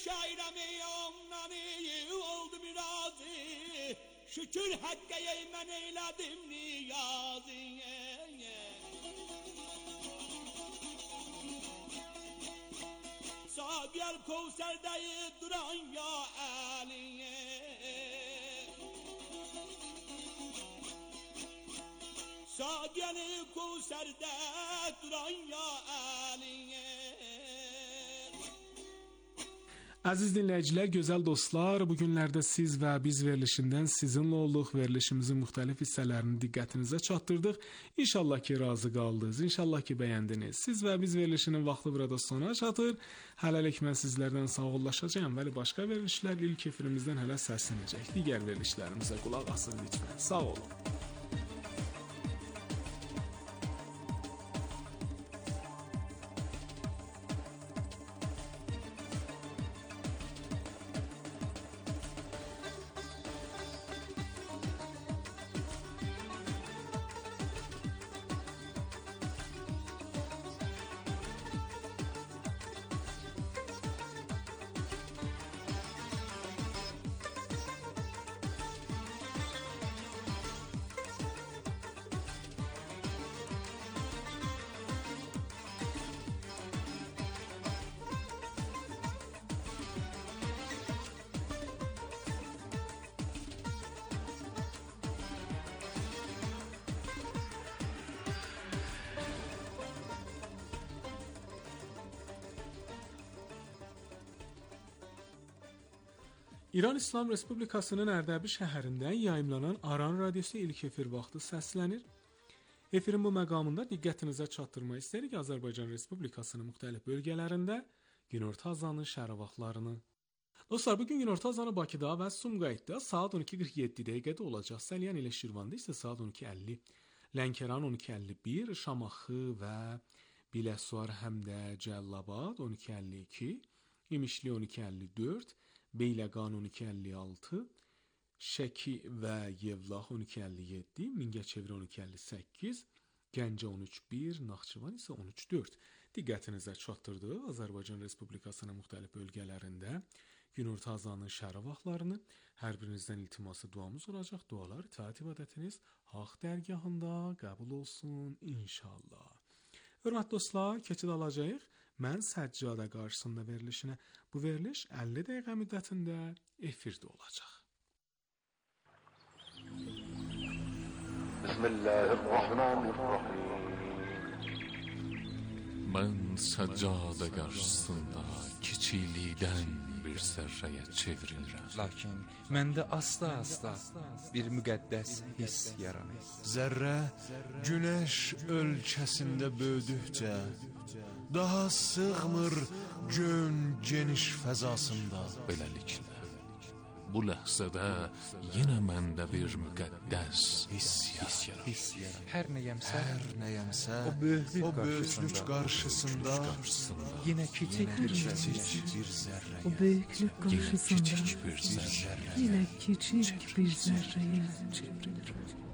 şairəm eyamnani oldu birazı. Şükür hakkı eymen eyledim niyazı. Sabiyel Kevser'deyi duran ya Ali'ye. Sabiyel Kevser'de duran ya Ali'ye. Əziz dinləyicilər, gözəl dostlar, bu günlərdə siz və biz verilişindən sizinlə olduq. Verilişimizin müxtəlif hissələrini diqqətinizə çatdırdıq. İnşallah ki, razı qaldınız, inşallah ki, bəyəndiniz. Siz və biz verilişinin vaxtı burada sona çatır. Hələlik mən sizlərdən sağollaşacağım. Bəli, başqa verilişlər ilk efirimizdən hələ səslənəcək. Digər verilişlərimizə qulaq asın lütfən. Sağ olun. İran İslam Respublikasının Ərdəbil şəhərindən yayımlanan Aran radiosu ilk efir vaxtı səslənir. Efirin bu məqamında diqqətinizə çatdırmaq istəyirik Azərbaycan Respublikasının müxtəlif bölgələrində günorta azanı şərq vaxtlarını. Dostlar, bugün günorta azanı Bakıda və Sumqayıtda saat 12:47 dəqiqədə olacaq. Səlyan ilə Şirvanda isə saat 12:50, Lənkəran 12:51, Şamaxı və Biləsuvar həm də Cəllabad 12:52, İmişli 12:54, Beyləqan 12:56, Şəki və Yevlax 12:57, Mingəçevir 12:58, Gəncə 13:1, Naxçıvan isə 13:4. Diqqətinizə çatdırdıq. Azərbaycan Respublikasının müxtəlif bölgələrində günorta azanının şərq vaxtlarını hər birinizdən iltiması duamız olacaq. Dualar itaat ibadətiniz Haq dərgahında qəbul olsun inşallah. Hörmətli dostlar, keçid alacağıq. Mən Səccadə qarşısında verilişinə. Bu veriliş 50 dəqiqə müddətində efirdə olacaq. Bismillahirrahmanirrahim. Mən Səccadə qarşısında kiçiklikdən bir zərrəyə çevrilirəm. Lakin məndə asta-asta bir müqəddəs hiss yaranır. Zərrə günəş ölkəsində böyüdükcə daha sığmır göyün geniş fəzasında. Beləliklə, bu ləhzədə yenə məndə bir müqəddəs hiss yaranır. Hər nəyəmsə, o böyüklük qarşısında yenə kiçik bir zərrə. O böyüklük qarşısında yenə kiçik bir zərrəyə çevrilir.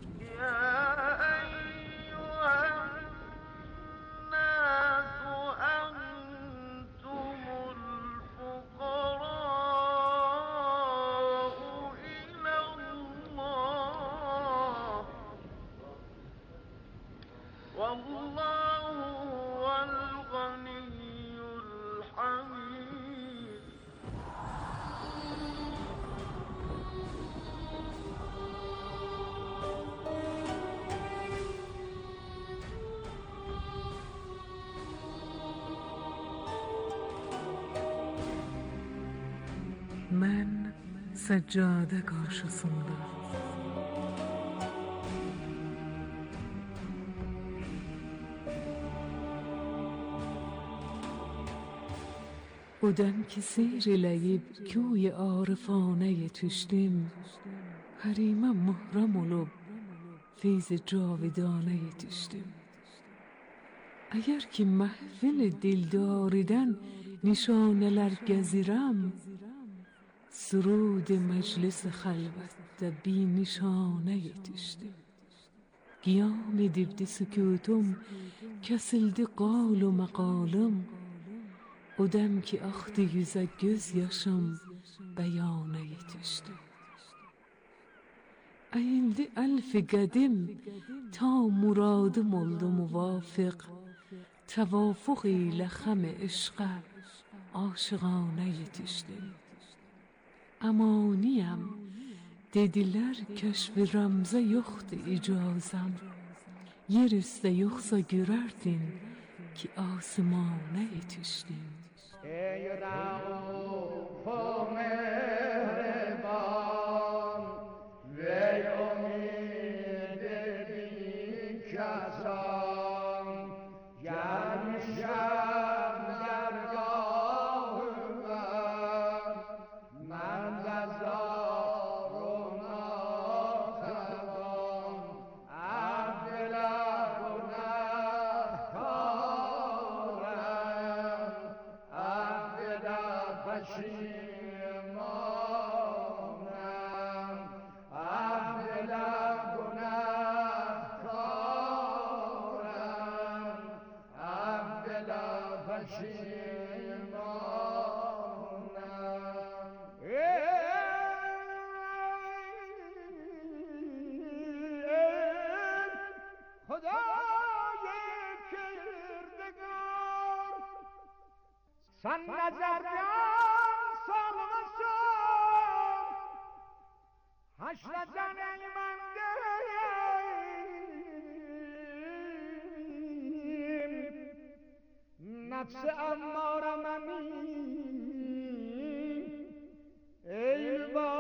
Mən Səccadə qarşısında o dem ki seyr eləyib köy arifane yetişdim, Hərimə muhram olub feyz cavidane yetişdim. Əgər ki məhfil dildaridən nişanələr gəzirəm, سرود مجلس خلوت بی نشانه yetiştim. قیام دیبدی سکوتم کسلدی قال و مقالم O dem ki aktı yüze gözyaşım beyane yetişti. Eğildi elf kadim ta muradım oldu muvafık. Tevafuk ile hem aşka aşıqane yetiştim. Amaniyem dediler keşf ramza yoktu icazem. Yer üstte yoksa görerdin ki asmane yetiştim. ای رؤوف و مهربان وی امید بی‌کسان گرم شب درگاه من زار و ناتوان عبد گنهکارم عبد پشیمانم عبد گنهکارم عبد پشیمانم خدای کردگار سن نظردن سالمسان حشرتن ایمندیم نفس اماره منیم ای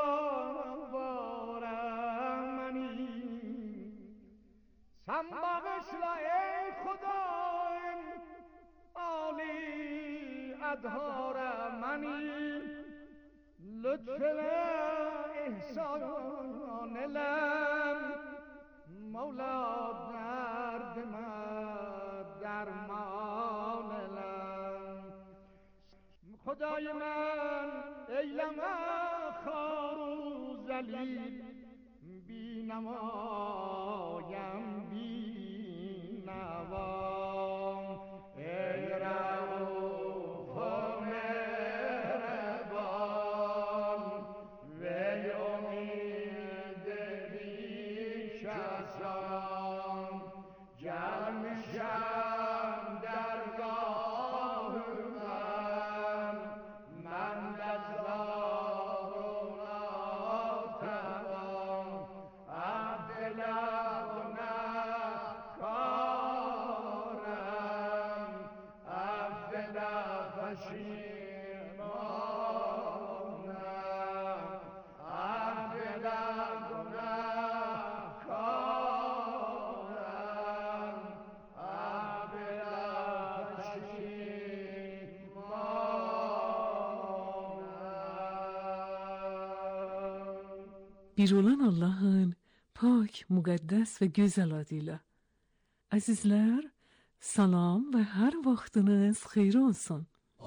بارم منیم سن بغشلا ای خدایم عالی ادهار منی لطف احسان لم مولا درد من درمان لم خدای من ایلم خار و ذلیل بی نمایم بی نوام ای رؤوف و مهربان وی امید بی‌کسان گرم شب درگاه من لرزان و ناتوان عبد گنهکارم عبد پشیمانم عبد گنهکارم عبد پشیمانم. Bir olan Allah'ın pak, müqəddəs və gözəl adıyla. Əzizlər, salam və hər vaxtınız xeyir olsun.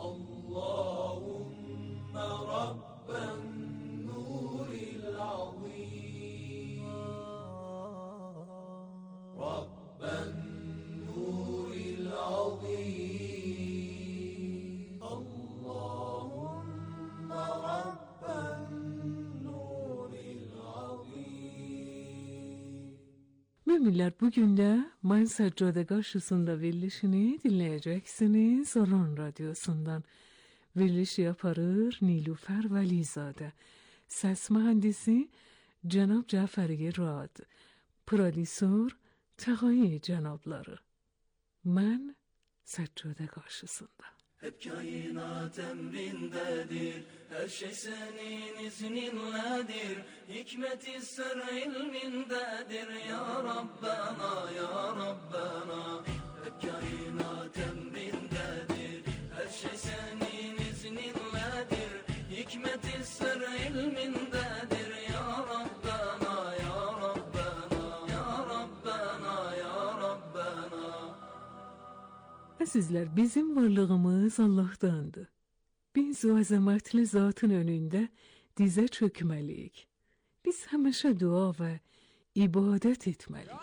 Müminler, bugün de Mayın Seccade karşısında verilişini dinleyeceksiniz Aran Radyosu'ndan. Verilişi yaparır Nilufer Velizade. Ses mühendisi Cenab Caferi Rad. Prodüsör Tağay Cenabları. Ben Seccade karşısında. Hep kainat emrindedir, her şey senin izninledir. Hikmet-i sır ilmindedir ya Rabbena, ya Rabbena. Hep kainat emrindedir, her şey senin izninledir. Hikmet-i sır ilmindedir ya Rabbena, ya Rabbena. Ya Rabbena, ya Rabbena. Sizler, bizim varlığımız Allah'tandır. Biz o azametli zatın önünde dize çökmeliyik. Biz həmişə dua və ibadət etməliyik.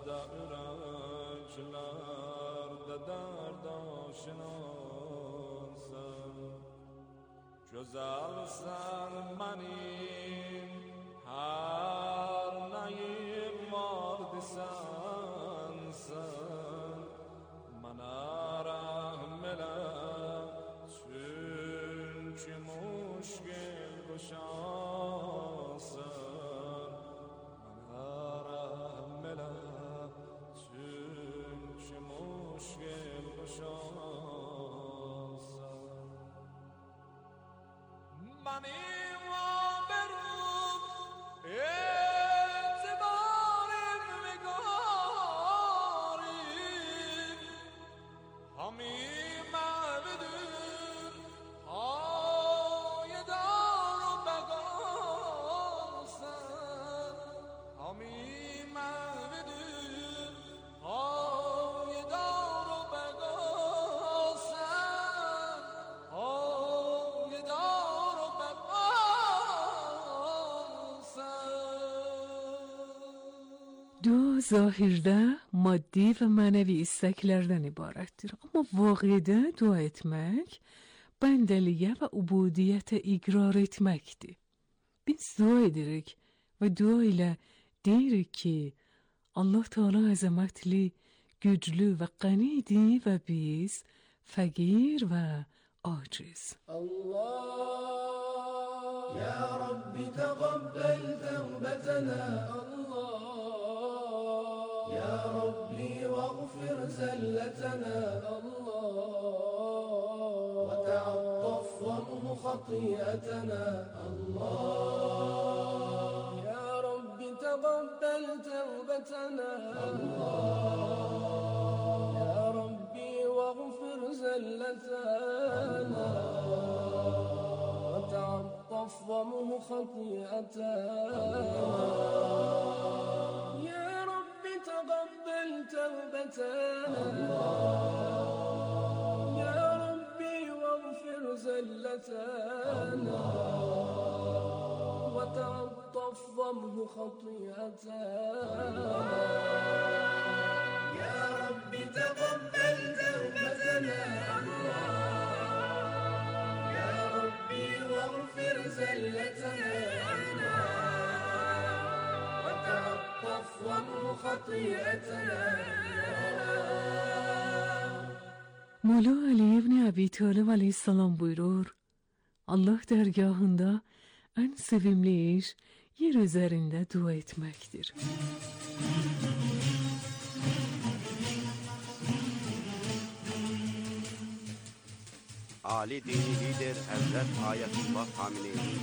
da ürəklərdə dərd aşinasın. Gözəlsən mənim hər nəyim var desənsən. Mənə rəhm elə çünki müşkil quşasın. Mənə rəhm elə çünki müşkil quşasın. Mənim aberum etibarım vigarim hamim əvidir hayedar u begasen. Hamim əvidir hayedar u begasen. Hayedar u دعا zahirdə maddi və mənəvi istəklərdən ibarətdir. Amma vaqiədə dua etmək, bəndəliyə və ubudiyyətə iqrar etməkdir. Biz dua edirik və dua ilə deyirik ki, Allah Teala əzəmətli, güclü və qənidir və biz fəqir və aciz. الله يا رب تقبل توبتنا. الله يا ربي واغفر زلتنا. الله وتعطف وامه خطيئتنا. الله يا رب تقبل توبتنا. الله يا ربي واغفر زلتنا. وتعطف وامه خطيئتنا. يا رب تقبل توبتنا. يا ربي واغفر زلتنا. وتعطف وامه خطيئتنا. يا رب تقبل توبتنا. يا ربي واغفر زلتنا. وتعطف وامه خطيئتنا. Mola Ali ibn Abi Talib aleyhissalam buyurur, Allah dərgahında ən sevimli iş yer üzərində dua etməkdir. Ali dini lider Həzrət Ayətullah Xameneyi.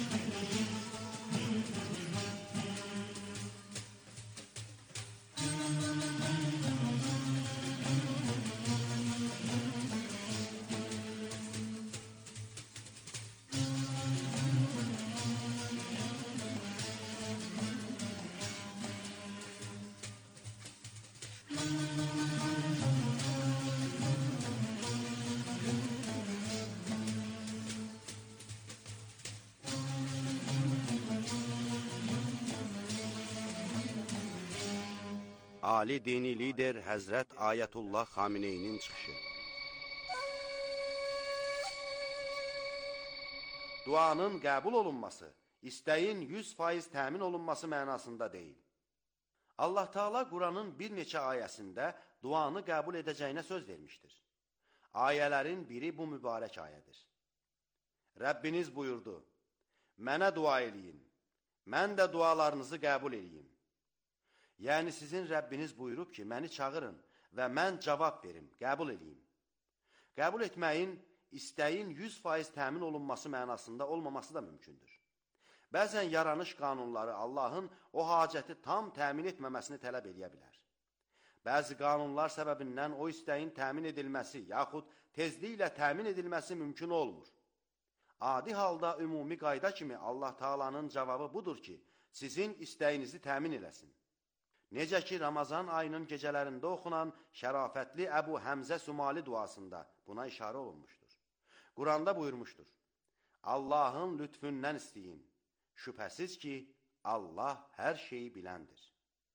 Ali dini lider Həzrət Ayətullah Xameneyinin çıxışı. Duanın qəbul olunması, istəyin 100% təmin olunması mənasında deyil. Allah Teala Quranın bir neçə ayəsində duanı qəbul edəcəyinə söz vermişdir. Ayələrin biri bu mübarək ayədir. Rəbbiniz buyurdu, mənə dua eləyin, mən də dualarınızı qəbul eləyim. Yəni sizin Rəbbiniz buyurub ki, məni çağırın və mən cavab verim, qəbul edeyim. Qəbul etməyin, istəyin 100% təmin olunması mənasında olmaması da mümkündür. Bəzən yaranış qanunları Allahın o hacəti tam təmin etməməsini tələb edə bilər. Bəzi qanunlar səbəbindən o istəyin təmin edilməsi, yaxud tezliklə təmin edilməsi mümkün olmur. Adi halda ümumi qayda kimi Allah Taala'nın cavabı budur ki, sizin istəyinizi təmin eləsin. Necə ki, Ramazan ayının gecələrində oxunan şərafətli Əbu Həmzə Sümali duasında buna işarə olunmuşdur. Quranda buyurmuşdur, Allahın lütfündən istəyin, şübhəsiz ki, Allah hər şeyi biləndir.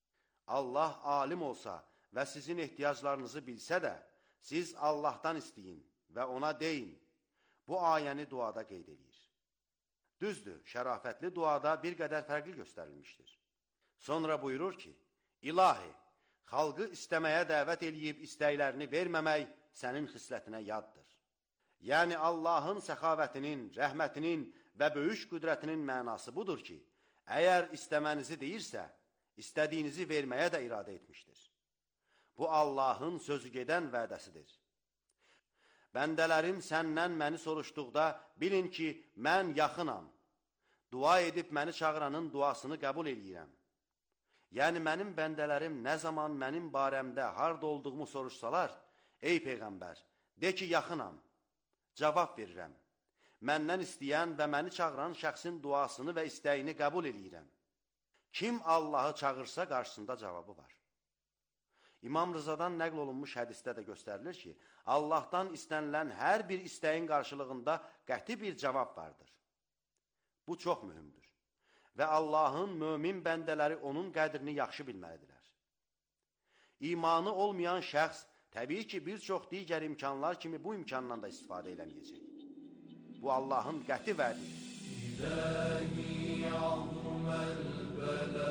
Allah alim olsa və sizin ehtiyaclarınızı bilsə də, siz Allahdan istəyin və ona deyin. Bu ayəni duada qeyd edir. Düzdür, şərafətli duada bir qədər fərqli göstərilmişdir. Sonra buyurur ki, İlahi, xalqı istəməyə dəvət eləyib istəklərini verməmək sənin xislətinə yaddır. Yəni Allahın səxavətinin, rəhmətinin və böyük qüdrətinin mənası budur ki, əgər istəmənizi deyirsə, istədiyinizi verməyə də iradə etmişdir. Bu Allahın sözü gedən vədəsidir. Bəndələrim səndən məni soruşduqda bilin ki, mən yaxınam. Dua edib məni çağıranın duasını qəbul eləyirəm. Yəni mənim bəndələrim nə zaman mənim barəmdə harda olduğumu soruşsalar, ey Peyğəmbər, de ki, yaxınam. Cavab verirəm. Məndən istəyən və məni çağıran şəxsin duasını və istəyini qəbul eləyirəm. Kim Allahı çağırsa qarşısında cavabı var. İmam Rızadan nəql olunmuş hədisdə də göstərilir ki, Allahdan istənilən hər bir istəyin qarşılığında qəti bir cavab vardır. Bu çox mühümdür və Allahın mömin bəndələri onun qədrini yaxşı bilməlidirlər. İmanı olmayan şəxs təbii ki, bir çox digər imkanlar kimi bu imkandan da istifadə eləməyəcək. Bu Allahın qəti vədidir. İlahi azməl bələ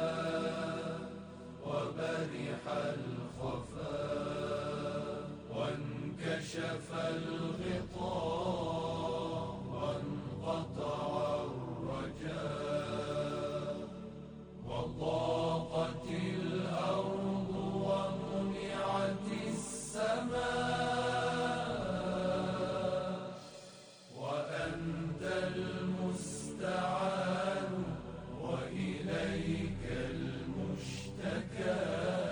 və bərihəl xəfə və nkəşəfəl ğita və nqata'ar rəcə və ضاقtil ardu və muni'atis səmə المستعان وإليك المشتكى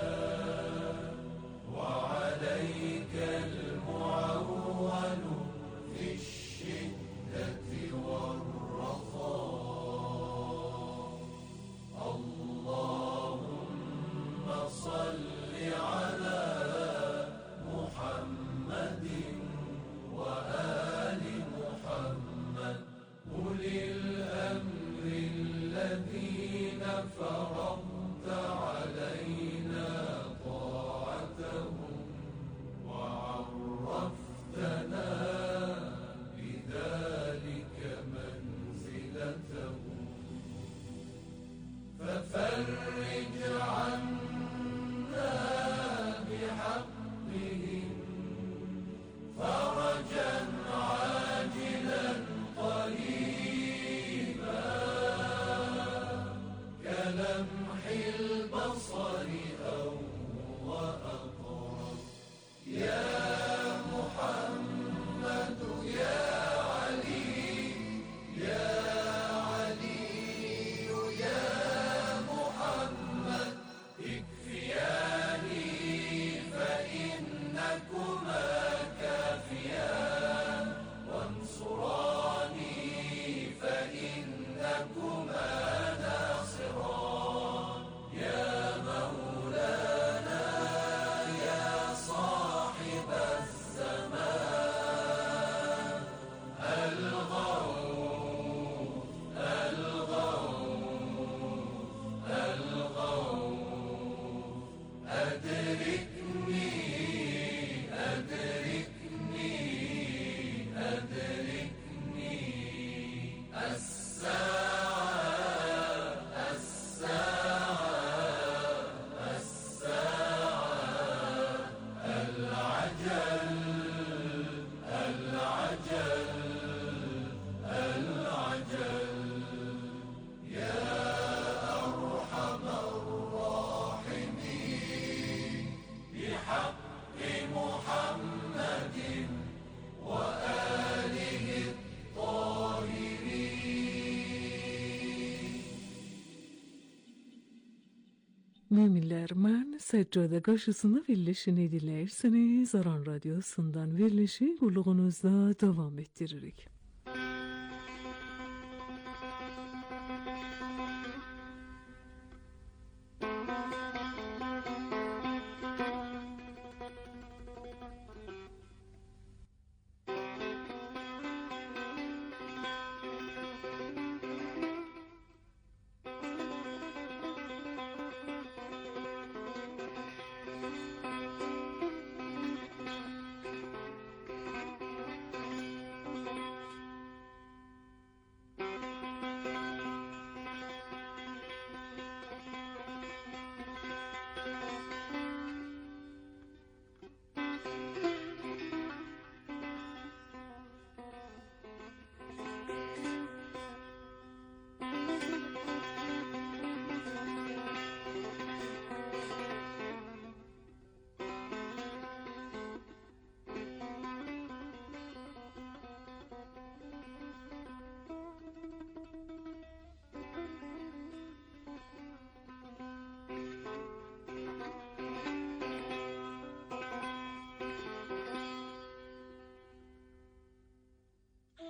وعليك المعول في الشدة والرخاء اللهم صل على محمد وآل محمد أولي الأمر الذين فرضت علينا طاعتهم وعرفتنا بذلك منزلتهم ففرج عنا بحقهم فرجا عاجلا قريبا كلمح البصر أو وأقرب يا محمد يا علي يا علي يا محمد اكفياني فإنكما كافيان وانصراني فإنكما ناصران يا مولانا يا صاحب الزمان الغوث الغوث الغوث أدركني أدركني أدركني الساعة الساعة الساعة العجل العجل العجل يا أرحم الراحمين بحق محمد وآله الطاهرين. Müminler, mən Səccada qarşısında verilişini dinləyirsiniz. Aran Radyosu'ndan verilişi qulluğunuzda davam ettiririk.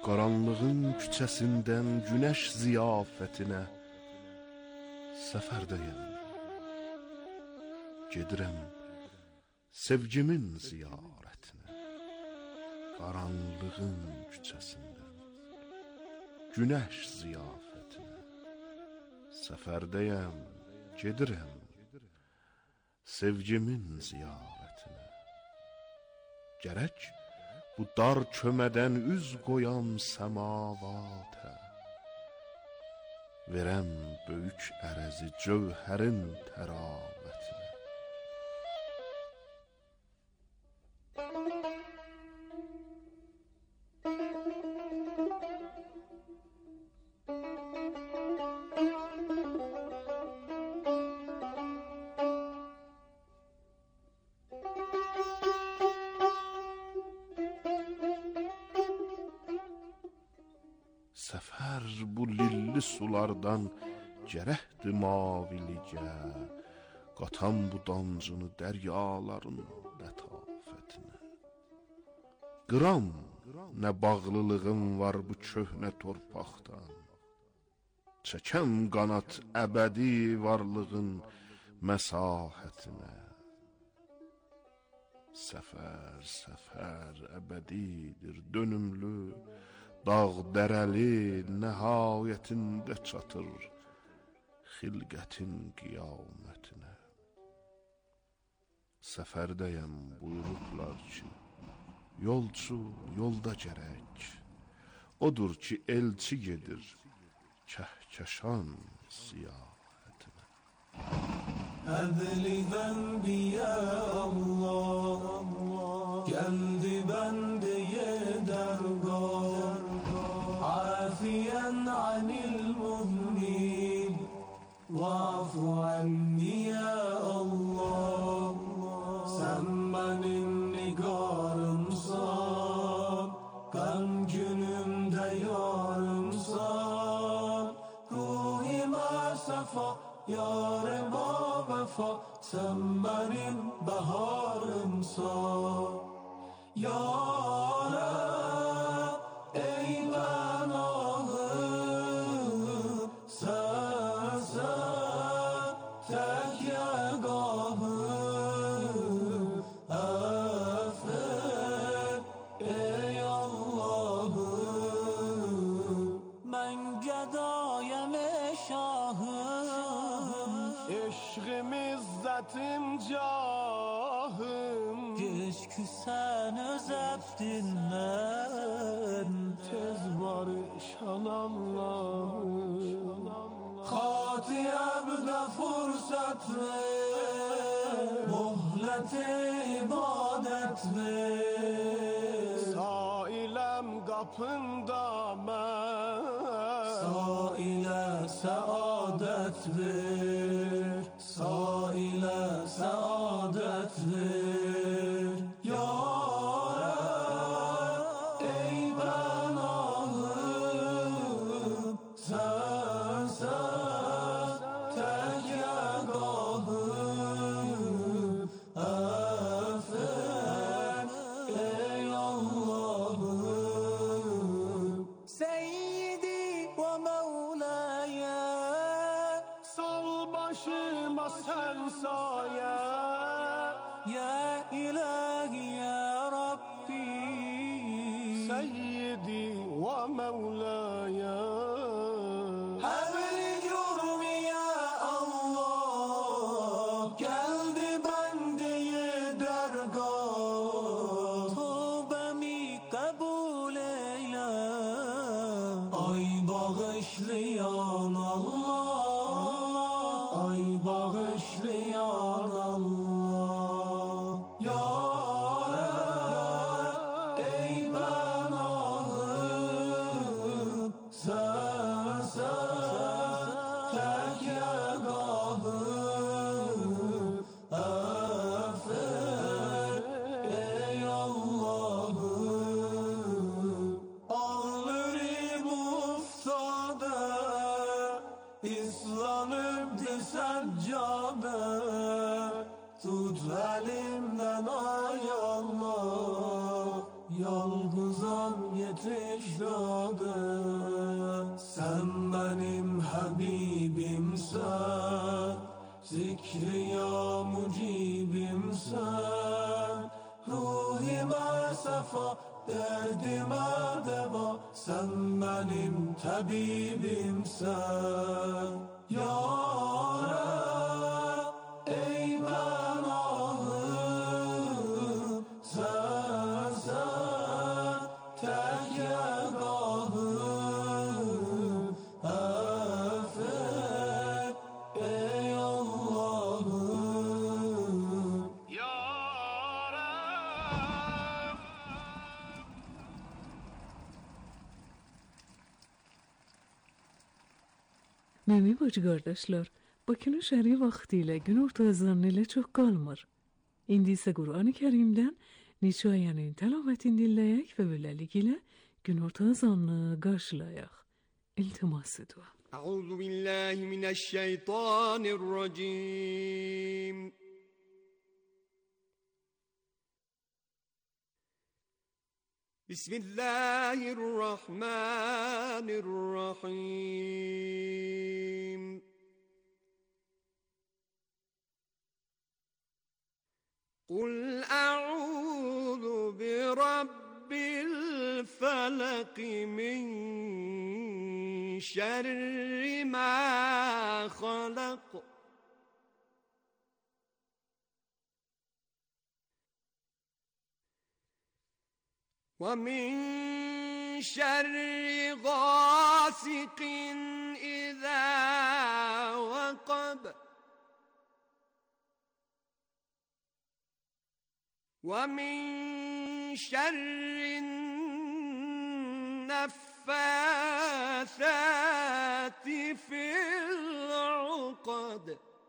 Qaranlığın küçəsindən günəş ziyafətinə səfərdəyəm. Gedirəm sevgimin ziyarətinə. Qaranlığın küçəsindən günəş ziyafətinə səfərdəyəm. Gedirəm sevgimin ziyarətinə. Gərək bu dar kömədən üz qoyam səmavatə. Verəm böyük ərəzi cövhərin təravətinə. Səfər bu lilli sulardan gərəkdir maviligə, qatan bu dancını dəryaların lətafətinə. Qıram nə bağlılığım var bu köhnə torpaqdan, çəkəm qanat əbədi varlığın məsahətinə. Səfər, səfər əbədidir, dönümlü, dağ dərəli nəhayətində çatır xilqətin qiyamətinə. Səfərdəyəm buyurublar ki, yolcu yolda gərək, odur ki elçi gedir kəhkəşan siyahətinə. Əzli zənbi ya Allah, gəldi bəndəyə dərgah, عافيا عن المذنب واعف عني يا الله. Sen benim nigarımsan, gam günümde yarımsan, ruhime sefa, yarıma vefa, sen benim baharımsan. Yarım ey ben ağım, sensen tek yegahım. Affet ey Allah'ım. Ben gedayem şahım, eşkım izzetim cahım. Geç ki sen özeptinden, tez barışan Allah'ım. Hatiyemde fırsat ver, muhlet-i ibadet ver. Sailem kapında ben, saile saadet ver, saile saadet ver. Ya Rab, ey ben ağım, sensen tek yegahım. Affet ey Allah'ım. Seyyidi ve Mevlaya, sal başıma sen saye. Ya ilahi ya Rabbi, Seyyidi ve Mevlaya. Hebli cürmi ya Allah, geldi bendeye dergah. Tövbemi kabul eyle, ay bağışlayan Allah, ay bağışlayan Allah. Ya Rab, ey ben ağım, sen sen benim Habibimsen, zikri ya mucibimsen, ruhime sefa, derdime deva, sen benim tabibimsen. Ya Rab, ey benahım, sensen tek yegahım, affet ey Allah'ım. Ya Rab. Məmi bacı qardaşlar, Bakının şəri vaxtı ilə günorta azanı ilə çox qalmır. İndi isə Qur'an-ı Kərimdən neçə ayənin təlavətini dinləyək və beləlik ilə günorta azanını qarşılayaq. İltiması dua. Əuzu billahi mineşşeytanirracim. Bismillahirrahmanirrahim. Kul a'udhu bi rabbil felak min şerri ma khalaq. ومن شر غاسق إذا وقب ومن شر النفاثات في العقد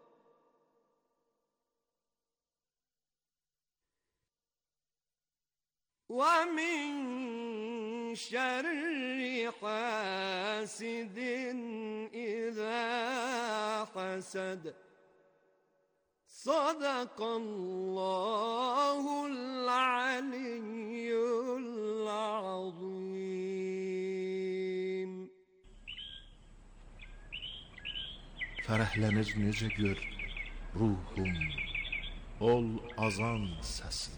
ومن شر حاسد إذا حسد صدق الله العلي العظيم. Fərəhlənir necə gör ruhum, ol azan səsinə.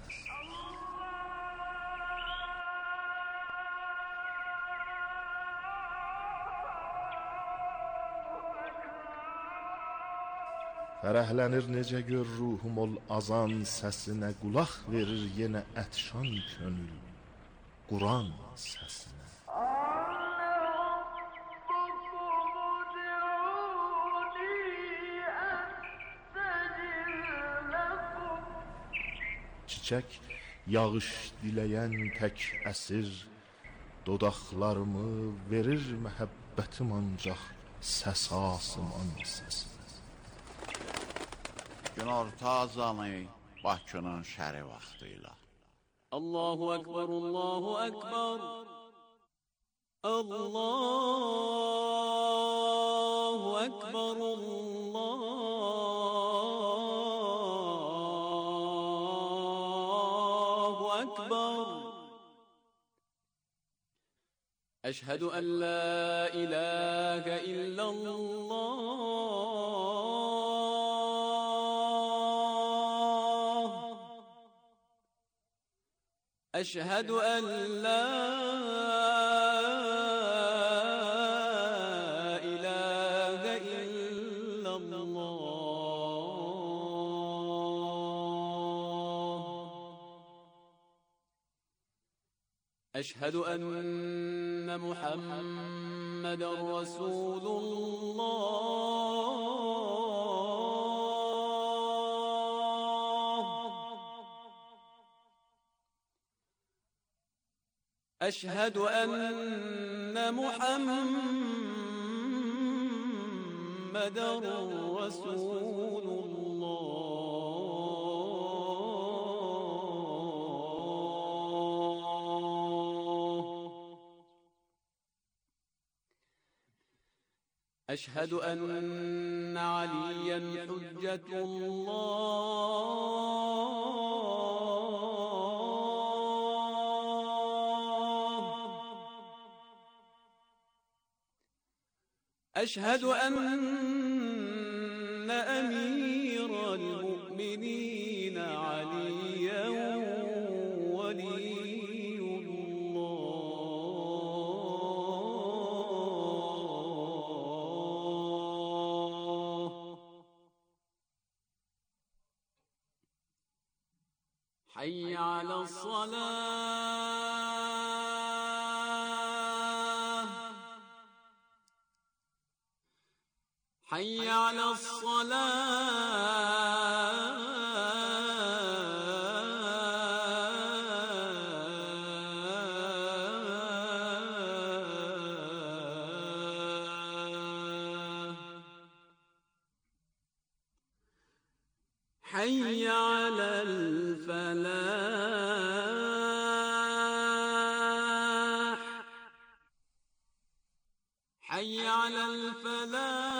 Fərəhlənir necə gör ruhum, ol azan səsinə, qulaq verir yenə ətşan könül Quran səsinə. Çiçək yağış diləyən tək əsir, dodaqlarımı verir məhəbbətim ancaq səs asıman səsinə. Günorta azanı Bakının şəri vaxtıyla. Allahu Ekber, Allahu Ekber. Allahu Ekber, Allahu Ekber. Eşhedü en la ilahe illallah. أشهد أن لا إله إلا الله. أشهد أن محمد رسول الله. أشهد أن محمد رسول الله. أشهد أن عليا حجة الله. أشهد أن أمير المؤمنين عليا ولي الله. حي على الصلاة. حي على الصلاة. حي على الفلاح. حي على الفلاح.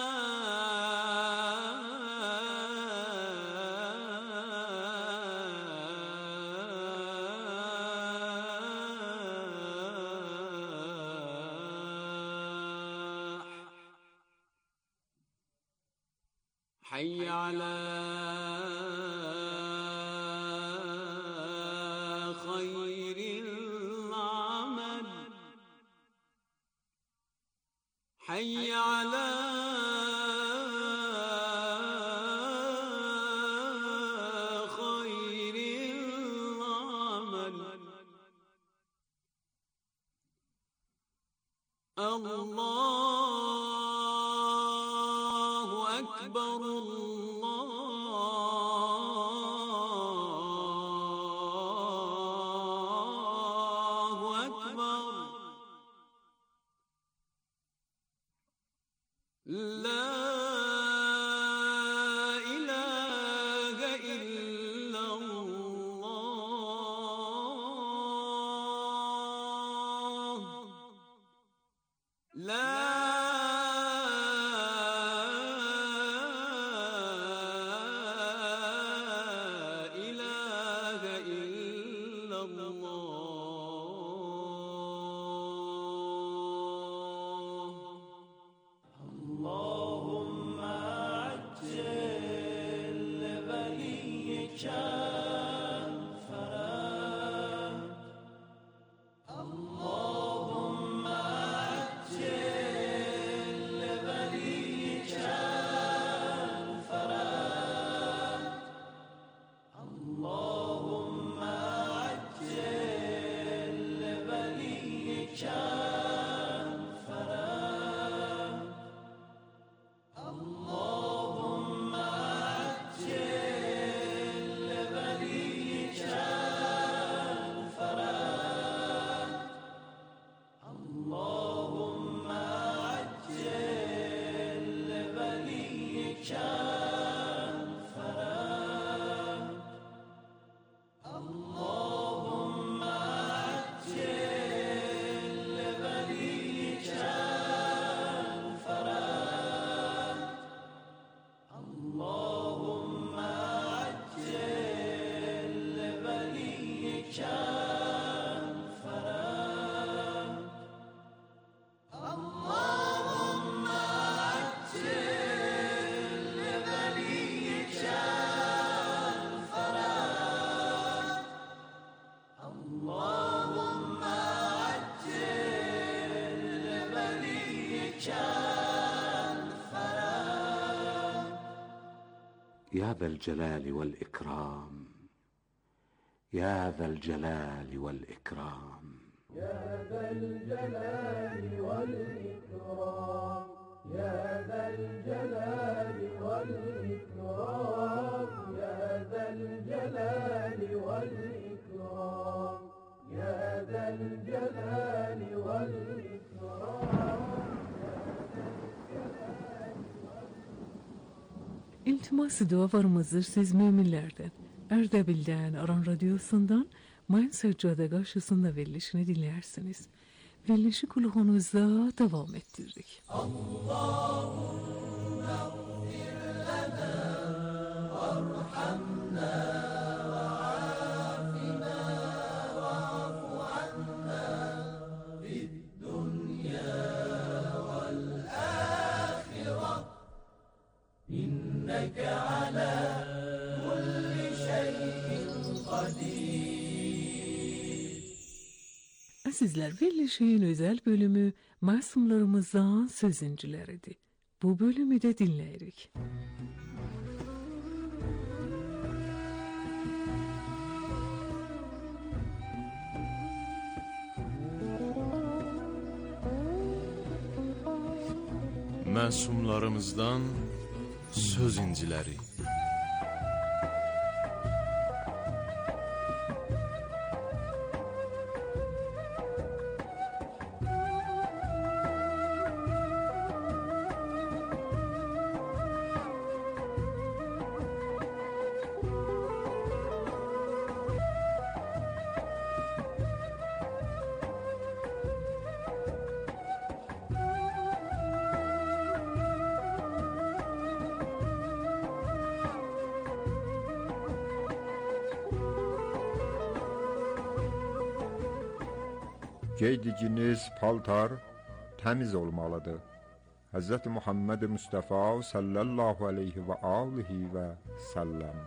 حي على خير العمل. حي على خير العمل. الله أكبر. الله أكبر. لا إله إلا الله. لا إله إلا الله. اللهم عجل لوليك الفرج. اللهم عجل لوليك الفرج. اللهم عجل لوليك الفرج. اللهم عجل لوليك الفرج. اللهم عجل لوليك الفرج. اللهم عجل لوليك الفرج. اللهم عجل لوليك الفرج. اللهم عجل لوليك الفرج. اللهم عجل لوليك الفرج. يا ذا الجلال والإكرام. يا ذا الجلال والإكرام. يا ذا الجلال والإكرام. يا ذا الجلال والإكرام. يا ذا الجلال والإكرام. يا ذا الجلال والإكرام. İltimas dua varımızdır siz müminlerden. Erdebil'den, Aran Radyosu'ndan Mayın Seccade karşısında verilişini dinlersiniz. Verilişi kulağınızda devam ettirdik. Allahümme gfir lana varhamna ve afina ve afu anna fid dünya vel على كل شيء قدير. Azizler, Verilişin özel bölümü masumlarımızdan söz inciləridir. Bu bölümü de dinləyirik. Məsumlarımızdan söz inciləri. Geydiginiz paltar təmiz olmalıdır. Hz. Muhammed Mustafa sallallahu aleyhi və alihi və səlləm.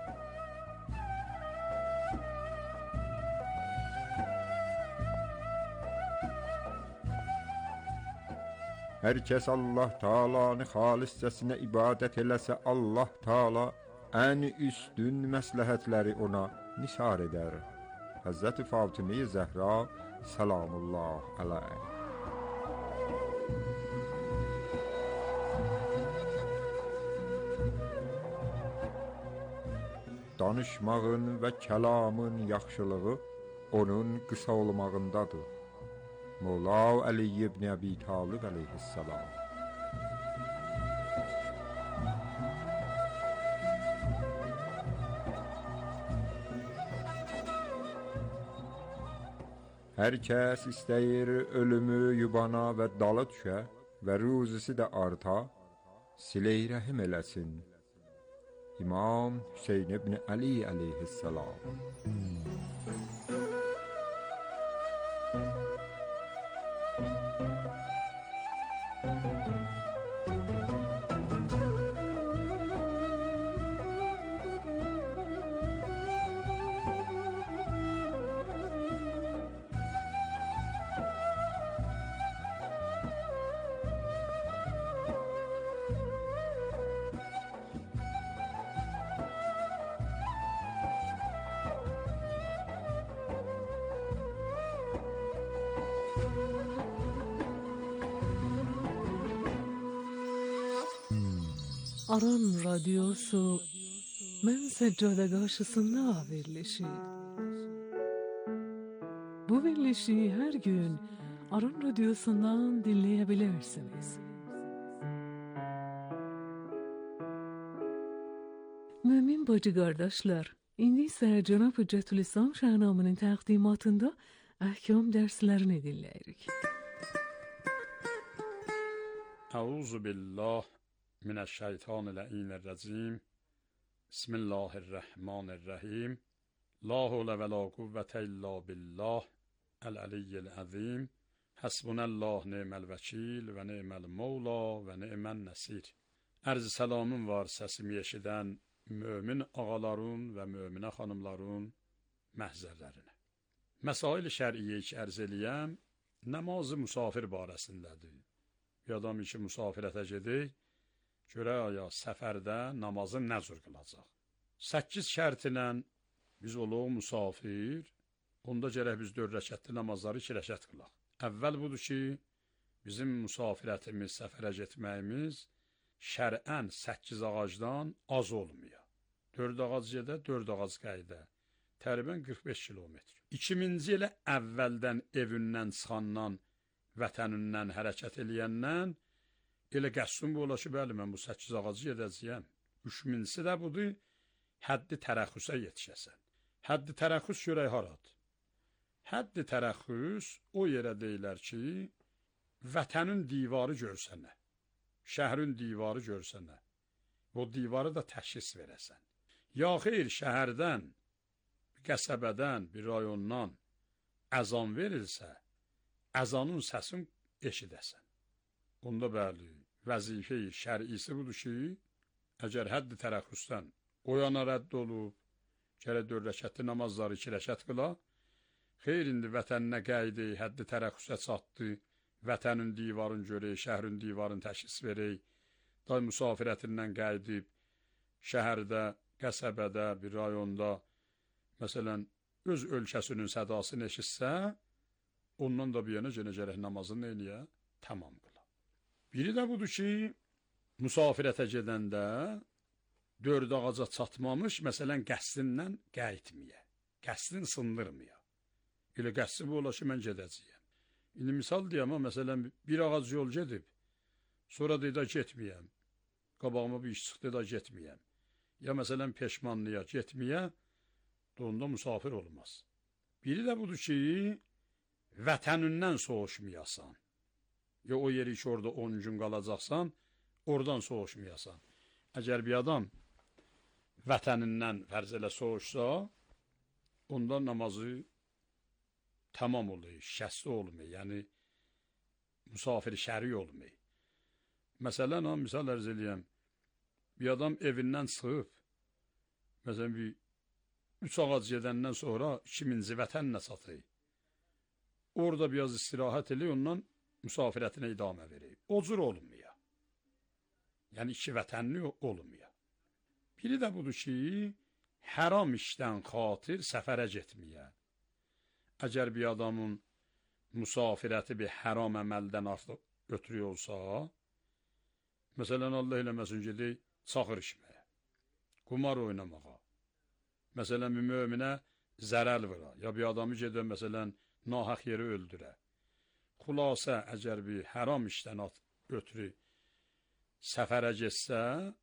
Hər kəs Allah Taala'nı xaliscəsinə ibadət eləsə, Allah Taala ən üstün məsləhətləri ona nisar edər. Hz. Fatıma-i Zəhra Salamullah aleyh. Danışmağın və kəlamın yaxşılığı onun qısa olmağındadır. Mola Ali ibn Abi Talib aleyhissalam. Hər kəs istəyir ölümü yubana və dalı düşə və ruzisi də arta, silə-i rəhim eləsin. İmam Hüseyn ibn Ali aleyhissalam. Aran Radyosu Mən Səccada qarşısında verilişi. Bu verilişi hər gün Aran Radyosu'ndan dinləyebilirsiniz. Mümin bacı qardaşlar, indi isə Cənab Hüccətülislam Şahnamının təqdimatında əhkam dərslərini dinləyirik. Əuzu billah Mineşşeytanirracim. Bismillahirrahmanirrahim. La havle ve la kuvvete illa billah el-aliyyil azim. Hasbunallah ni'mel vekil ve ni'mel mevla ve ni'men nesir. Arz salamım var, səsimi eşidən mömin ağaların və möminə xanımların məhzərlərinə. Məsail-i şər'iyyə ki ərz eləyəm, namazı musafir barəsindədir. Bir adam ki musafirətə gedir, görə aya səfərdə namazı nə cür qılacaq? 8 şərt ilə biz oluq musafir, onda gərək biz 4 rəkətli namazları 2 rəkət qılaq. Əvvəl budur ki, bizim musafirətimiz, səfərə getməyimiz şər'ən 8 ağacdan az olmuyor. 4 ağac gedə, 4 ağac qayda. Təqribən 45 kilometr. 2000-ci ilə əvvəldən evindən çıxandan, vətənindən hərəkət eləyəndən elə qəsdun bu ola ki, bəli, mən bu 8 ağacı gedəcəyəm. 3000-ci də budur, həddi tərəxüsə yetişəsən. Həddi tərəxüs görək haradır? Həddi tərəxüs o yerə deyilər ki, vətənin divarı görsənə, şəhrin divarı görsənə, o divarı da təşxis verəsən. Ya xeyr, şəhərdən, qəsəbədən, bir rayondan əzan verilsə, əzanın səsini eşidəsən. Onda bəli, vəzifə-i şər'isi budur ki, əgər həddi tərəxüsdən o yana rədd olub, gərək 4 rəkətli namazları 2 rəkət qıla, xeyr indi vətəninə qayıdı, həddi tərəxüsə çatdı, vətənin divarın görək, şəhrin divarın təşxis verək, da müsafirətindən qayıdıb, şəhərdə, qəsəbədə, bir rayonda, məsələn, öz ölkəsinin sədasını eşitsə, ondan da bir yana gərək namazını eləyə, tamam qıla. Biri də budur ki, müsafirətə gedəndə 4 ağaca çatmamış, məsələn, qəsdindən qayıtmaya, qəsdin sındırmaya. Elə qəsdi bu ola ki, mən gedəcəyəm. İndi misal deyəm, məsələn, bir ağac yol gedib, sonra da getməyəm, qabağıma bir iş çıxdı da getməyəm. Ya məsələn, peşmanlıya getməyə, onda müsafir olmaz. Biri də budur ki, vətənindən soğuşmayasan. Ya o yeri ki, orada 10 gün qalacaqsan, oradan soğuşmayasan. Əgər bir adam vətənindən fərz elə soğuşsa, onda namazı tamam olur, şəsli olmuyor, yəni müsafir şəri olmuyor. Məsələn, misal ərz eləyəm, bir adam evindən çıxıb, məsələn, bir 3 ağac gedəndən sonra 2000-ci vətənlə çatır. Orada biraz istirahət eləyir, ondan müsafirətinə idamə verir. O cür olmuyor. Yəni 2 vətənli olmuyor. Biri də budur ki, haram işdən xatir səfərə getməyə. Əgər bir adamın müsafirəti bir haram əməldən artıq götürüyor olsa, məsələn, Allah eləməsin gedək, çaxır içməyə, qumar oynamağa, məsələn, bir möminə zərəl vura, ya bir adamı gedir, məsələn, nahaq yeri öldürə. Xülasə, əgər bir haram işdən götürü səfərə getsə,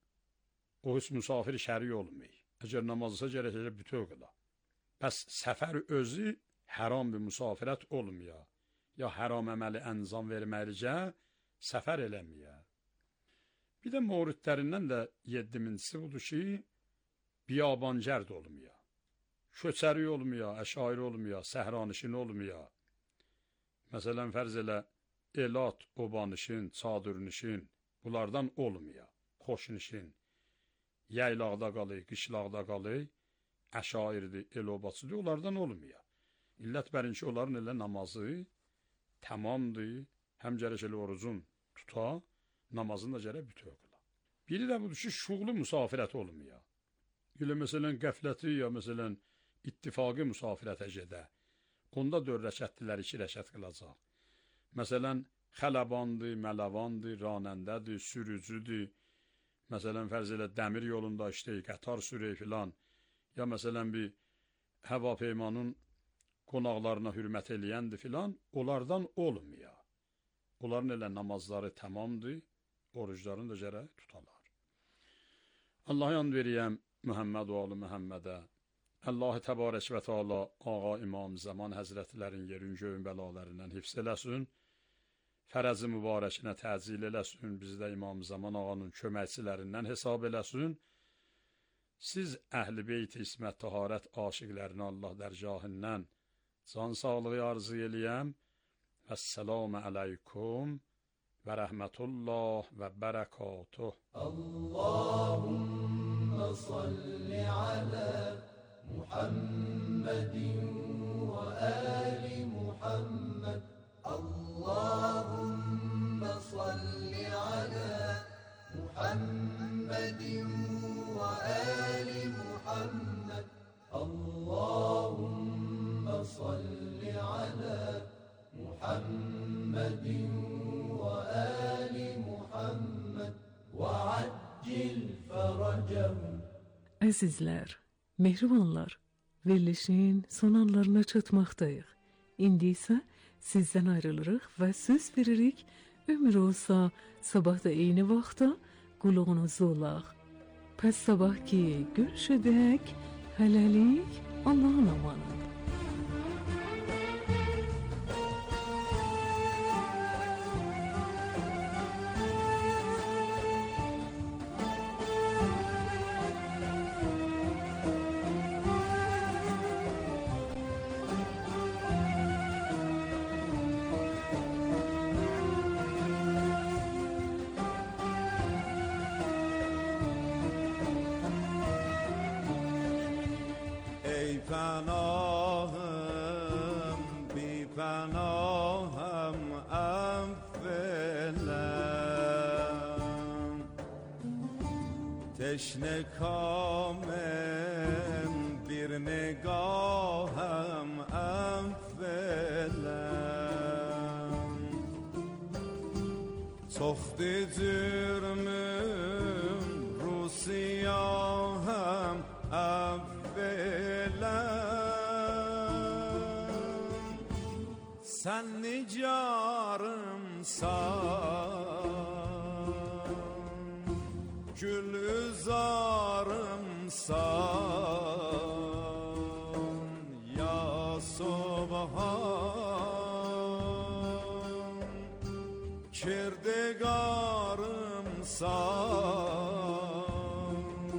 o heç müsafir şəri olmuyor. Əgər namazsa gərəkəcək bütöv qıla. Bəs səfər özü haram bir müsafirət olmuyor. Ya haram əməli ənzam verməlicə, səfər eləməyə. Bir də mövridlərindən də 7-ci budur ki, biyabancərd olmuyor. Köçəri olmuyor, əşairi olmuyor, səhranişin olmuyor. Məsələn, fərz elə, elat, obanişin, çadırnişin, bunlardan olmuyor. Xoşnişin, yaylaqda qalır, qışlaqda qalır, əşairdir, el-obasıdır, onlardan olmuyor. İllət bərin ki, onların elə namazı tamamdır, həm gərək elə orucun tuta, namazını da gərək bütöv qıla. Biri də budur ki, şuğlu müsafirət olmuyor. Elə məsələn, qəfləti ya məsələn, ittifaqı müsafirətə gedə, onda 4 rəkətdilər 2 rəkət qılacaq. Məsələn, xələbandır, mələvandır, ranəndədir, sürücüdür, məsələn, fərz elə dəmir yolunda işləyir, qatar sürür filan, ya məsələn, bir həva peymanın qonaqlarına hürmət eləyəndir filan, onlardan olmuyor. Onların elə namazları tamamdır, oruclarını da gərək tutalar. Allah'a and veriyəm Muhammed və alı Muhammedə, Allah-u Təbarək və Teala Ağa İmam Zaman Həzrətlərin yerin göyün bəlalarından hifz eləsin, fərəzi mübarəkinə təcil eləsin, bizi də İmam Zaman Ağanın köməkçilərindən hesab eləsin, siz Əhl-i Beyt-i İsmət Taharət aşiqlərini Allah dərgahından can sağlığı arzu eləyəm. Əssəlamu aleykum və rəhmətullah və bərəkatuh. Allahümme salli alə Muhammedin və ali Muhammed. Allahümme salli alə Muhammedin və ali Muhammed. Allahümme salli alə Muhammedin və ali Muhammed və accil fərəcəhum. Əzizlər, mehribanlar, verilişin son anlarına çatmaqdayıq. İndi isə sizdən ayrılırıq və söz veririk, ömür olsa sabah da eyni vaxtda qulağınızda olaq. Pəs sabah ki görüşədək, hələlik Allahın amanı. تشنه کامم bir نگاهم اولم سخت جرمم رو سیاهم اولم sen nicarımsan gülzarımsan ya subhan kirdegarımsan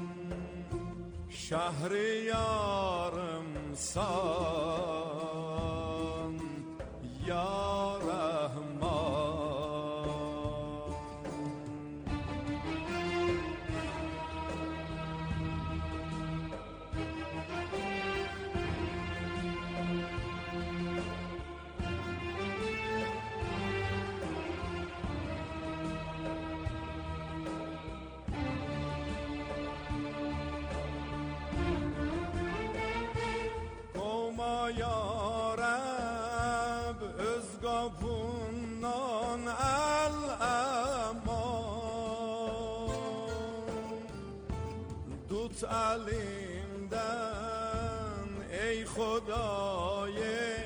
şehriyarımsan ya Ya Rab öz qapından əl-əman tut əlimdən ey Xuday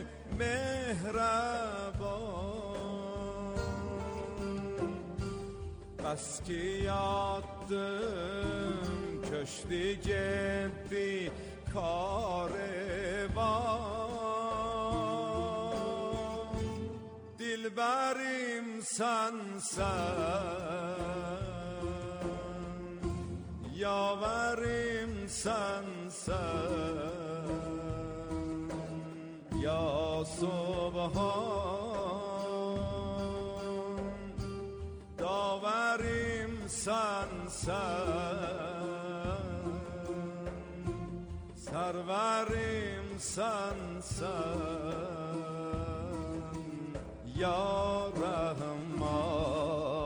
mehraban bəs ki yatdım köşdü getdi karvan dilberim sensen yaverim sensen ya subhan daverim sensen Sarvarim sensen ya Rahman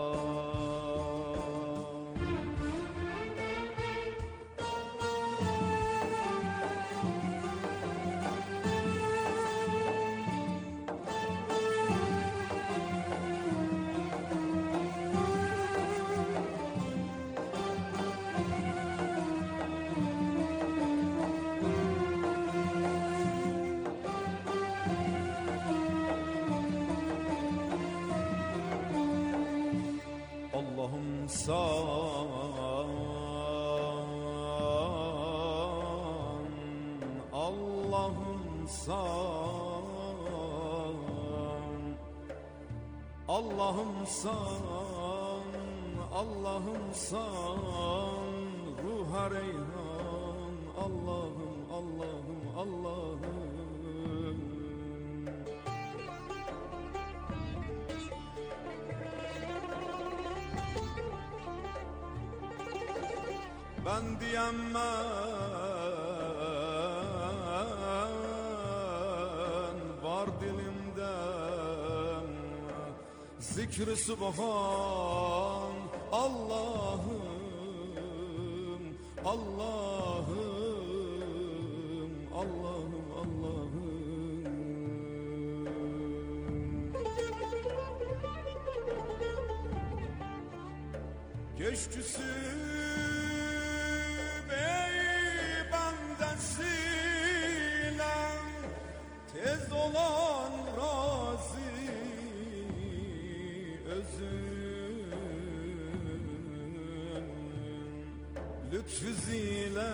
Allah'ım san Allah'ım san Allah'ım san ruha reyhan Allah'ım Allah'ım Allah'ım ben diyemem var dilimden zikr-i subhan Allah'ım Allah'ım Allah'ım Allah'ım keşküsü tez olan razı özün lütfüziyle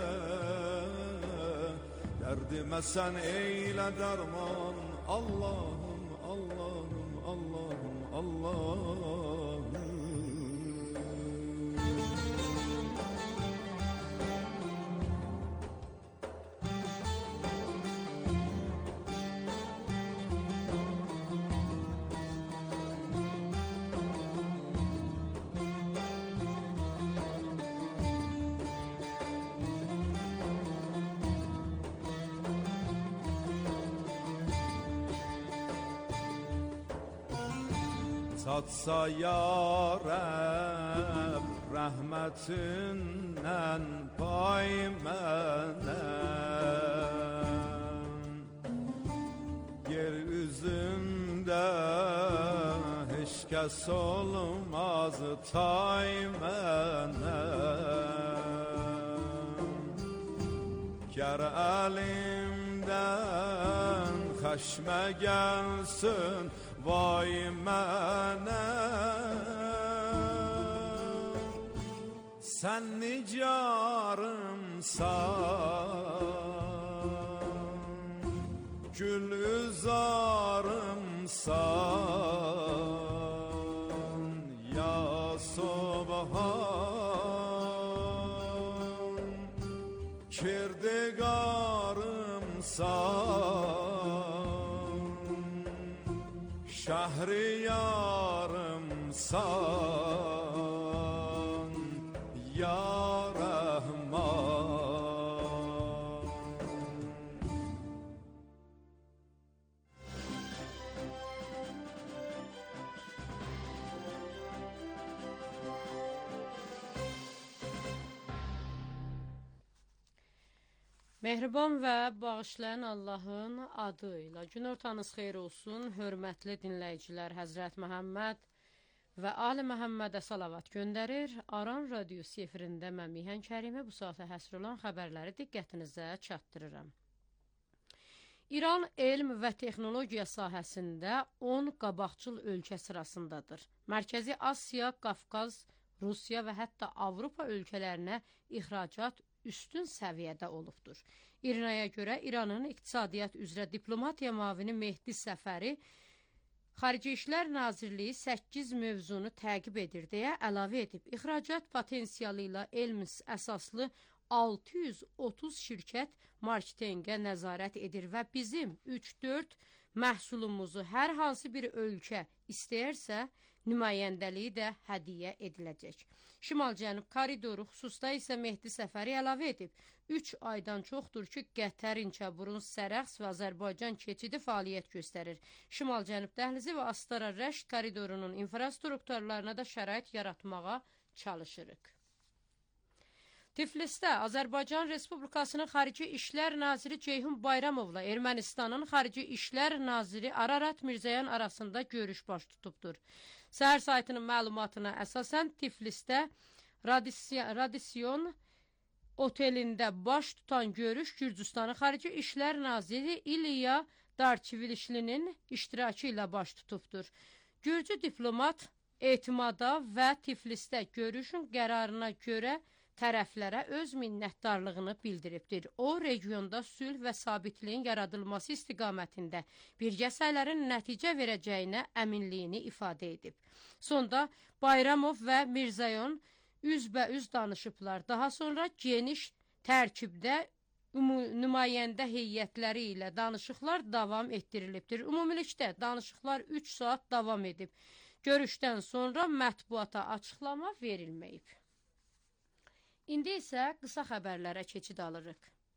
derdime sen eyle derman Allah'ım Allah'ım Allah'ım Allah'ım satsa ya Rəbb rəhmətindən pay mənə. Yer üzündə heç kəs olmaz tay mənə. Gər əlimdən xəşmə gəlsin vay mənə. Sən nicarımsan, gül üzarımsan ya Subhan. Kirdigarımsan, şəhriyarımsan ya Rəhman. Mehriban və bağışlayan Allahın adı ilə günortanız xeyir olsun, hörmətli dinləyicilər. Həzrət Məhəmməd və Ali Məhəmmədə salavat göndərir. Aran radiosu efirində mən Mihan Kərimi bu saata həsr olan xəbərləri diqqətinizə çatdırıram. İran elm və texnologiya sahəsində 10 qabaqcıl ölkə sırasındadır. Mərkəzi Asiya, Qafqaz, Rusiya və hətta Avropa ölkələrinə ixracat üstün səviyyədə olubdur. İRNA-ya görə İranın iqtisadiyyat üzrə diplomatiya müavini Mehdi Səfəri Xarici İşlər Nazirliyi 8 mövzunu təqib edir deyə əlavə edib. İxracat potensialı ilə elm əsaslı 630 şirkət marketinqə nəzarət edir və bizim 3-4 məhsulumuzu hər hansı bir ölkə istəyərsə, nümayəndəliyi də hədiyyə ediləcək. Şimal-Cənub koridoru xüsusda isə Mehdi Səfəri əlavə edib. 3 aydan çoxdur ki, Qətər, İnçaburun, Sərəxs və Azərbaycan keçidi fəaliyyət göstərir. Şimal-Cənub dəhlizi və Astara-Rəşd koridorunun infrastrukturlarına da şərait yaratmağa çalışırıq. Tiflisdə Azərbaycan Respublikasının Xarici İşlər Naziri Ceyhun Bayramovla Ermənistanın Xarici İşlər Naziri Ararat Mirzoyan arasında görüş baş tutubdur. Səhər saytının məlumatına əsasən Tiflisdə Radisyon otelində baş tutan görüş Gürcüstanın Xarici İşlər Naziri İlya Darçivilişlinin iştirakı ilə baş tutubdur. Gürcü diplomat etimada və Tiflisdə görüşün qərarına görə tərəflərə öz minnətdarlığını bildiribdir. O, regionda sülh və sabitliyin yaradılması istiqamətində birgə səylərin nəticə verəcəyinə əminliyini ifadə edib. Sonda Bayramov və Mirzoyan üzbəüz danışıblar. Daha sonra geniş tərkibdə nümayəndə heyətləri ilə danışıqlar davam etdirilibdir. Ümumilikdə danışıqlar 3 saat davam edib. Görüşdən sonra mətbuata açıqlama verilməyib. İndi isə qısa xəbərlərə keçid alırıq.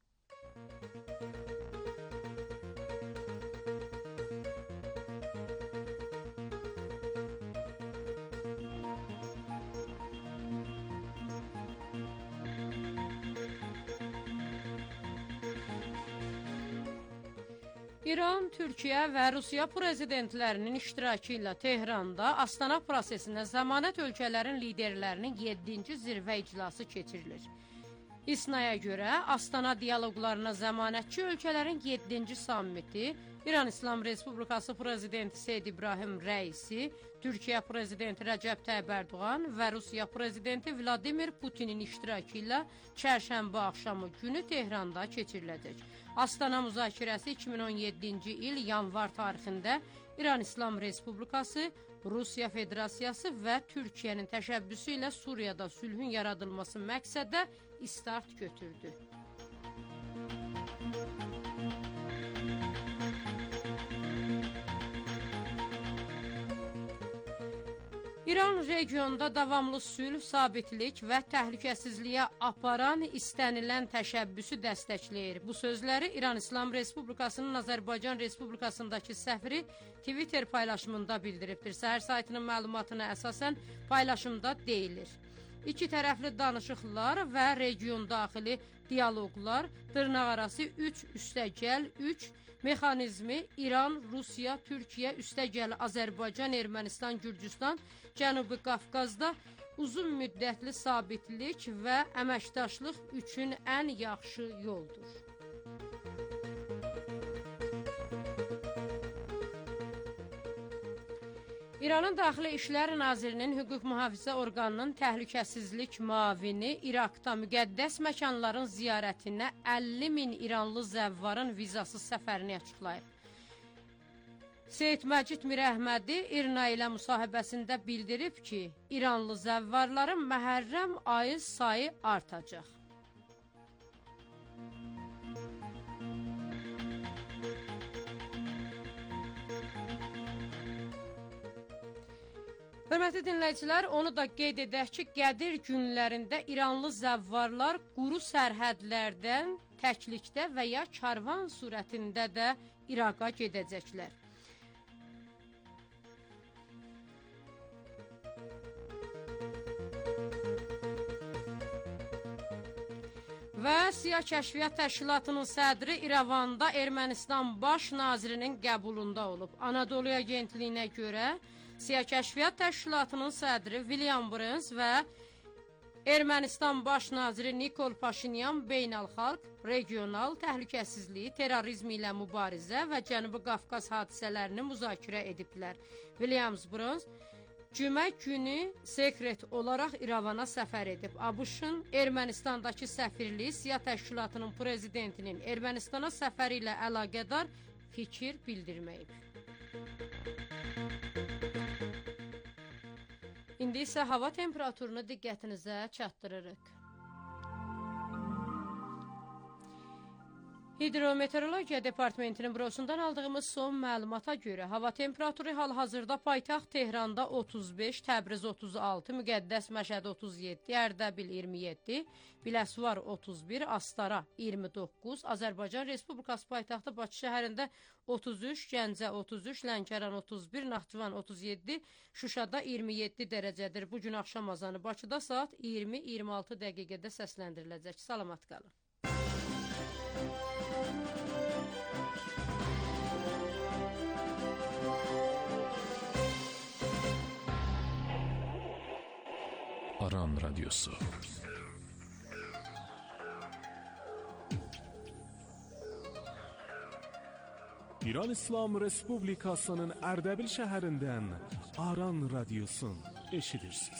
İran, Türkiyə və Rusiya prezidentlərinin iştirakı ilə Tehranda Astana prosesinə zəmanət ölkələrin liderlərinin 7-ci zirvə iclası keçirilir. İSNA-ya görə Astana dialoqlarına zəmanətçi ölkələrin 7-ci sammiti İran İslam Respublikası prezidenti Seyyid İbrahim Rəisi, Türkiyə prezidenti Rəcəb Tayyib Ərdoğan və Rusiya prezidenti Vladimir Putinin iştirakı ilə çərşənbə axşamı günü Tehranda keçiriləcək. Astana müzakirəsi 2017-ci il yanvar tarixində İran İslam Respublikası, Rusiya Federasiyası və Türkiyənin təşəbbüsü ilə Suriyada sülhün yaradılması məqsədə start götürdü. İran regionda davamlı sülh, sabitlik və təhlükəsizliyə aparan istənilən təşəbbüsü dəstəkləyir. Bu sözləri İran İslam Respublikasının Azərbaycan Respublikasındakı səfiri Twitter paylaşımında bildiribdir. Səhər saytının məlumatına əsasən paylaşımda deyilir. İki tərəfli danışıqlar və region daxili diyaloqlar dırnaqarası 3+3 mexanizmi İran, Rusiya, Türkiyə, üstəgəl Azərbaycan, Ermənistan, Gürcüstan, Cənubi Qafqazda uzun müddətli sabitlik və əməkdaşlıq üçün ən yaxşı yoldur. İranın Daxili İşlər Nazirinin Hüquq Mühafizə Orqanının təhlükəsizlik müavini İraqda müqəddəs məkanların ziyarətinə 50 min İranlı zəvvarın vizasız səfərini açıqlayıb. Seyid Məcid Mirəhmədi İRNA ilə müsahibəsində bildirib ki, İranlı zəvvarların Məhərrəm ayı sayı artacaq. Hörmətli dinləyicilər, onu da qeyd edək ki, Qədir günlərində İranlı zəvvarlar quru sərhədlərdən təklikdə və ya karvan surətində də İraqa gedəcəklər. Və Siyah Kəşfiyyat Təşkilatının sədri İrəvanda Ermənistan Baş Nazirinin qəbulunda olub. Anadolu Agentliyinə görə Siyah Kəşfiyyat Təşkilatının sədri William Burns və Ermənistan Baş Naziri Nikol Paşinyan beynəlxalq, regional təhlükəsizliyi, terrorizm ilə mübarizə və Cənubi Qafqaz hadisələrini müzakirə ediblər. William Burns cümə günü sekret olaraq İrəvana səfər edib. ABŞ-ın Ermənistandakı səfirliyi Siyah Təşkilatının prezidentinin Ermənistana səfəri ilə əlaqədar fikir bildirməyib. İndi isə hava temperaturunu diqqətinizə çatdırırıq. Hidrometeorologiya Departamentinin bürosundan aldığımız son məlumata görə hava temperaturu hal-hazırda paytaxt Tehranda 35, Təbriz 36, Müqəddəs Məşəd 37, Ərdəbil 27, Biləsuvar 31, Astara 29, Azərbaycan Respublikası paytaxtı Bakı şəhərində 33, Gəncə 33, Lənkəran 31, Naxçıvan 37, Şuşada 27 dərəcədir. Bu gün axşam azanı Bakıda saat 20-26 dəqiqədə səsləndiriləcək. Salamat qalın. Aran Radyosu. İran İslam Respublikasının Ərdəbil şəhərindən Aran Radyosun eşidirsiniz.